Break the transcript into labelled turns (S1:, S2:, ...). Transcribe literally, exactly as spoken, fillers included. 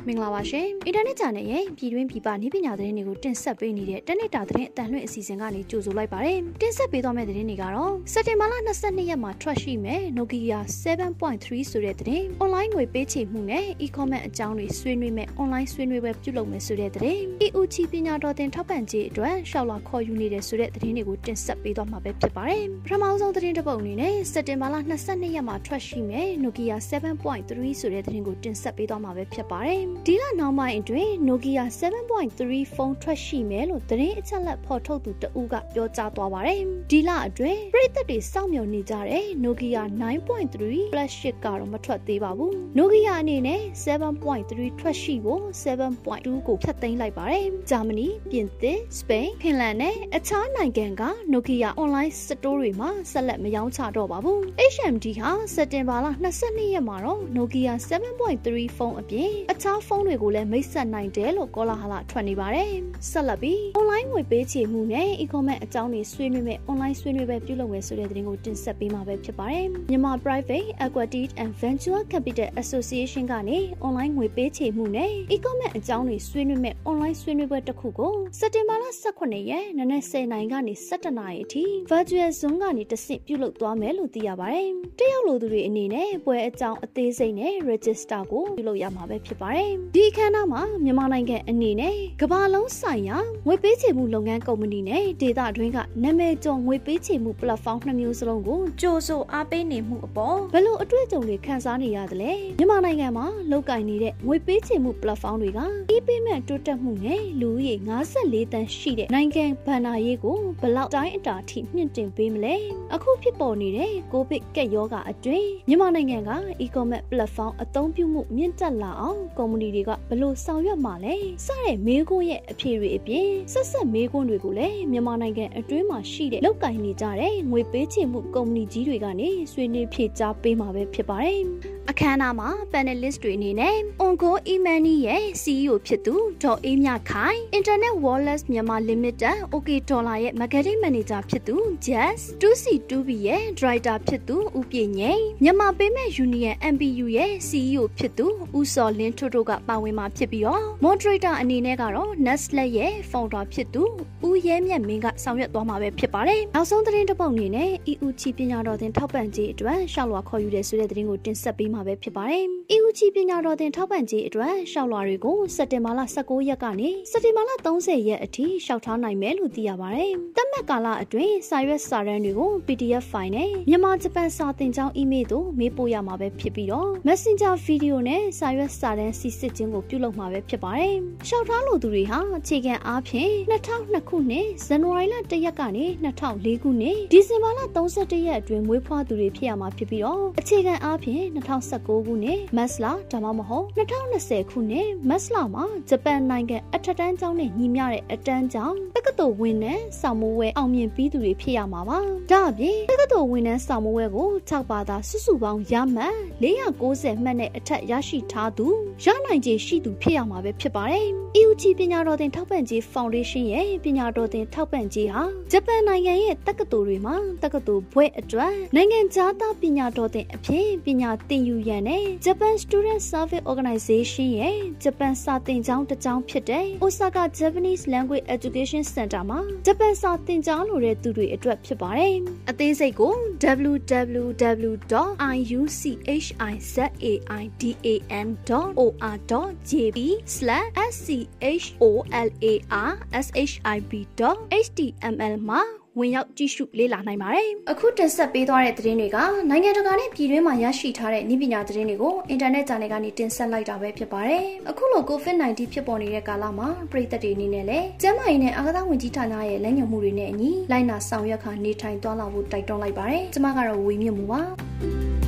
S1: မင်္ဂလာပါရှင်။ Internet Channel ရဲ့ပြည်တွင်းပြည်ပနည်းပညာသတင်းတွေကိုတင်ဆက်ပေးနေတဲ့တနေ့တာသတင်းအတန်လွှင့်အစီအစဉ်ကနေကြိုဆိုလိုက်ပါတယ်။တင်ဆက်ပေးသွားမယ့်သတင်းတွေကတော့စက်တင်ဘာလ၂၂ရက်မှာထွက်ရှိမဲ့ Nokia seven point three ဆိုတဲ့သတင်း။ online ငွေပေးချေမှုနဲ့ e-commerce အကြောင်းတွေဆွေးနွေးမဲ့ online ဆွေးနွေးပွဲပြုလုပ်မယ်ဆိုတဲ့သတင်း။ E U ချီပညာတော်တင်ထောက်ပံ့ကြေးအတွက်ရှောက်လာခေါ်ယူနေတဲ့ဆိုတဲ့သတင်းတွေကိုတင်ဆက်ပေးသွားမှာပဲဖြစ်ပါတယ်။ပထမဆုံးသတင်းတစ်ပုဒ်အနေနဲ့စက်တင်ဘာလ၂၂ရက်မှာထွက်ရှိမဲ့ Nokia seven point three ဆိုတဲ့သတင်းကိုတင်ဆက်ပေးသွားမှာပဲဖြစ်ပါတယ်။ဒီလနောက်ပိုင်းအတွင်း Nokia seven point three ဖုန်းထွက်ရှိမယ်လို့သတင်းအချက်လက်ဖော်ထုတ်သူတဦးကပြောကြားသွားပါတယ်။ဒီလအတွင်းပြည်သက်တွေစောင့်မျှော်နေကြတဲ့ Nokia nine point three plus eightကတော့မထွက်သေးပါဘူး။ Nokia အနေနဲ့ seven point three ထွက်ရှိဖို့ seven point two ကိုဖျက်သိမ်းလိုက်ပါတယ်။ဂျာမနီ၊ပြင်သစ်၊စပိန်၊ဖင်လန်နဲ့အခြားနိုင်ငံက Nokia online store တွေမှာဆက်လက်မရောင်းချတော့ပါဘူး။ H M D ဟာစက်တင်ဘာလ၂၂ရက်မှာတော့ Nokia seven point three ဖုန်းအပြင်အခြားဖုန်းတွေကိုလည်းမိတ်ဆက်နိုင်တယ်လို့ကောလာဟလထွက်နေပါတယ်။ဆက်လက်ပြီး online ငွေပေးချေမှုနဲ့ e-commerce အကြောင်းတွေဆွေးနွေးမဲ့ online ဆွေးနွေးပွဲပြုလုပ်မယ်ဆိုတဲ့သတင်းကိုတင်ဆက်ပေးမှာပဲဖြစ်ပါတယ်။မြန်မာ Private Equity and Venture Capital Association ကနေ online ငွေပေးချေမှုနဲ့ e-commerce အကြောင်းတွေဆွေးနွေးမဲ့ online ဆွေးနွေးပွဲတစ်ခုကိုစက်တင်ဘာလ၁၇ရက်နနက်၁၀နာရီကနေ၁၁နာရီအထိ Virtual Zoom ကနေတဆင့်ပြုလုပ်သွားမယ်လို့သိရပါတယ်။တက်ရောက်လိုသူတွေအနေနဲ့ပွဲအကြောင်းအသေးစိတ်နဲ့ register ကိုပြုလုပ်ရမှာပဲဖြစ်ပါတယ်။ဒီအခမ်းအနားမှာမြန်မာနိုင်ငံအနေနဲ့ကမ္ဘာလုံးဆိုင်ရာငွေပေးချေမှုလုပ်ငန်းကုမ္ပဏီနဲ့ဒေသတွင်းကနာမည်ကျော်ငွေပေးချေမှု platform နှစ်မျိုးစလုံးကိုကြိုးဆိုအားပေးနေမှုအပေါ်ဘယ်လိုအတွေ့အကြုံတွေခန်းစားနေရသလဲမြန်မာနိုင်ငံမှာလုပ်ကိုင်နေတဲ့ငွေပေးချေမှု platform တွေက e-payment တိုးတက်မှုနဲ့လူဦးရေ၅၄တန်းရှိတဲ့နိုင်ငံဘဏ္ဍာရေးကိုဘယ်လောက်တိုင်းအတာထိမြင့်တင်ပေးမလဲအခုဖြစ်ပေါ်နေတဲ့ကိုဗစ်ကပ်ရောဂါအတွင်းမြန်မာနိုင်ငံက e-commerce platform အသုံးပြုမှုမြင့်တက်လာအောင်ကုမ္ပဏီတွေကဘယ်လိုဆောင်ရွက်မှာလဲစတဲ့မေးခွန်းရဲ့အဖြေတွေအပြင်ဆက်ဆက်မေးခွန်းတွေကိုလည်းမြန်မာနိုင်ငံအတွင်းမှာရှိတဲ့လုပ်ကိုင်နေကြတဲ့ငွေပေးချေမှုကုမ္ပဏီကြီးတွေကနေဆွေးနွေးဖြေကြားပေးမှာပဲဖြစ်ပါတယ်အခမ်းအနားမှာ panelist တွေအနေနဲ့ Ongo e-money ရဲ့ C E O ဖြစ်သူဒေါ်အေးမြခိုင် Internet Wallets မြန်မာ Limited OK Dollar ရဲ့ Marketing Manager ဖြစ်သူ Jazz two C two B ရဲ့ Director ဖြစ်သူဦးပြည့်ငိမ့်မြန်မာ Payment Union M P U ရဲ့ C E O ဖြစ်သူဦးစောလင်းထွတ်တို့ကပါဝင်မှာဖြစ်ပြီးတော့ Moderator အနေနဲ့ကတော့ Nestle ရဲ့ Founder ဖြစ်သူဦးရဲမြတ်မင်းကဆောင်ရွက်သွားမှာပဲဖြစ်ပါတယ်နောက်ဆုံးသတင်းတစ်ပုဒ်အနေနဲ့ E U ချီပညာတော်သင်ထောက်ပံ့ကြေးအတွက်ရှောက်လွှာခေါ်ယူတဲ့ဆိုတဲ့သတင်းကိုတင်ဆက်ပေးမှာပဲဖြစ်ပါတယ်။ E U ချီပညာတော်သင်ထောက်ပံ့ကြေးအတွက်ရှောက်လွှာတွေကိုစက်တင်ဘာလ၁၉ရက်ကနေစက်တင်ဘာလ၃၀ရက်အထိရှောက်ထားနိုင်မယ်လို့သိရပါတယ်။တတ်မှတ်ကာလအတွင်းစာရွက်စာတမ်းတွေကို P D F ဖိုင်နဲ့မြန်မာဂျပန်စာသင်ကျောင်း email သို့မေးပို့ရမှာပဲဖြစ်ပြီးတော့ Messenger video နဲ့စာရွက်စာတမ်းစီစစ်ခြင်းကိုပြုလုပ်မှာပဲဖြစ်ပါတယ်။ရှောက်ထားလိုသူတွေဟာအခြေခံအားဖြင့်၂၀၀၂ခုနှစ်ဇန်နဝါရီလ၁ရက်ကနေ၂၀၀၄ခုနှစ်ဒီဇင်ဘာလ၃၁ရက်အတွင်းမွေးဖွားသူတွေဖြစ်ရမှာဖြစ်ပြီးတော့အခြေခံအားဖြင့်၂၀၁၉ခုနှစ်မတ်လဒါမှမဟုတ်၂၀၂၀ခုနှစ်မတ်လမှာဂျပန်နိုင်ငံအထက်တန်းကျောင်းနဲ့ညီမျှတဲ့အတန်းကျောင်းတက္ကသိုလ်ဝင်နှန်းစာမိုးဝဲအောင်မြင်ပြီးသူတွေဖြစ်ရမှာပါ။ဒါအပြင်တက္ကသိုလ်ဝင်နှန်းစာမိုးဝဲကို၆ပါးသာစုစုပေါင်းရမှတ်၄၉၀မှတ်နဲ့အထက်ရရှိထားသူရနိုင်ခြေရှိသူဖြစ်ရမှာပဲဖြစ်ပါတယ်။ E U ချီပညာတော်သင်ထောက်ပံ့ကြေး Foundation ရဲ့ပညာတော်သင်ထောက်ပံ့ကြေးဟာဂျပန်နိုင်ငံရဲ့တက္ကသိုလ်တွေမှာတက္ကသိုလ်ဘွဲ့အတွက်နိုင်ငံခြားသားပညာတော်သင်အဖြစ်ပညာသင်ယူရန်နဲ့ Japan Student Service Organization ရဲ့ဂျပန်စာသင်ကျောင်းတစ်ကျောင်းဖြစ်တဲ့ Osaka Japanese Language Education Center မှာဂျပန်စာသင်ကျောင်းလိုတဲ့သူတွေအတွက်ဖြစ်ပါတယ်။အသေးစိတ်ကို w w w dot i u c h i z a i d a n dot o r dot j p slash s c h o l a r s h i b dot h t m l မှာဝင်ရောက်ကြည့်ရှုလေ့လာနိုင်ပါတယ်။အခုတင်ဆက်ပေးသွားတဲ့သတင်းတွေကနိုင်ငံတကာနဲ့ပြည်တွင်းမှာရရှိထားတဲ့နည်းပညာသတင်းတွေကိုအင်တာနက် channel ကနေတင်ဆက်လိုက်တာပဲဖြစ်ပါတယ်။အခုလို COVID nineteen ဖြစ်ပေါ်နေတဲ့ကာလမှာပြည်သက်တွေအနေနဲ့လည်းကျန်းမာရေးနဲ့အာကစားဝန်ကြီးဌာနရဲ့လမ်းညွှန်မှုတွေနဲ့အညီလိုက်နာဆောင်ရွက်ခါနေထိုင်သွားလာဖို့တိုက်တွန်းလိုက်ပါတယ်။ကျွန်မကတော့ဝေမြင့်မှုပါ။